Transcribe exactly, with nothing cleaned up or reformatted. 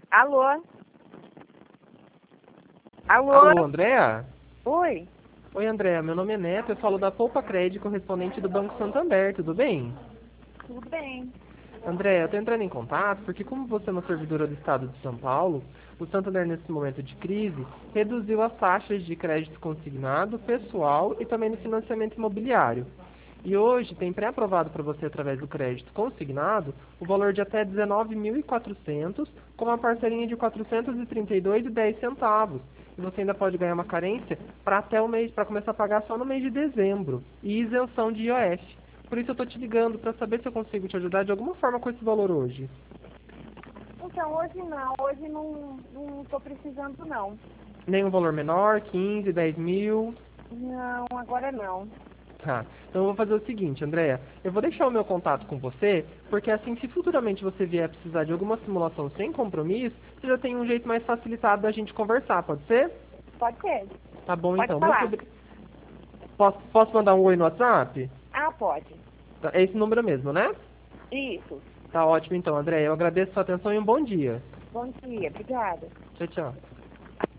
Alô? Alô? Alô, Andréa? Oi? Oi, Andréa. Meu nome é Neto. Eu falo da Poupa Crédito, correspondente do Banco Santander. Tudo bem? Tudo bem. Andréa, eu estou entrando em contato porque, como você é uma servidora do Estado de São Paulo, o Santander, nesse momento de crise, reduziu as taxas de crédito consignado, pessoal e também no financiamento imobiliário. E hoje tem pré-aprovado para você, através do crédito consignado, o valor de até dezenove mil e quatrocentos, com uma parcelinha de quatrocentos e trinta e dois reais e dez centavos. E você ainda pode ganhar uma carência para até o mês, para começar a pagar só no mês de dezembro. E isenção de I O F. Por isso eu tô te ligando para saber se eu consigo te ajudar de alguma forma com esse valor hoje. Então, hoje não. Hoje não, não tô precisando, não. Nenhum valor menor, quinze, dez mil. Não, agora não. Tá. Então eu vou fazer o seguinte, Andréa. Eu vou deixar o meu contato com você, porque assim, se futuramente você vier precisar de alguma simulação sem compromisso, você já tem um jeito mais facilitado da gente conversar, pode ser? Pode ser. Tá bom Pode então. Muito falar. obri- posso, posso mandar um oi no WhatsApp? Ah, pode. Tá, é esse número mesmo, né? Isso. Tá ótimo então, Andréa. Eu agradeço a sua atenção e um bom dia. Bom dia. Obrigada. Tchau, tchau.